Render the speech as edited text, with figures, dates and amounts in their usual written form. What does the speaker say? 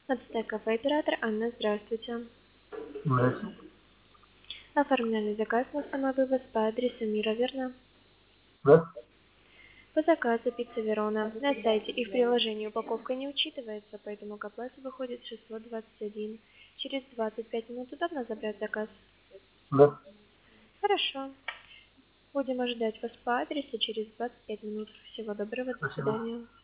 Отстая кафе, оператор Анна, здравствуйте. Здравствуйте. Оформляли заказ на самовывоз по адресу Мира, верно? Да? По заказу пицца Верона. На сайте и в приложении упаковка не учитывается, поэтому к оплате выходит 621. Через 25 минут удобно забрать заказ? Да. Хорошо. Будем ожидать вас по адресу через 25 минут. Всего доброго, до Спасибо. свидания.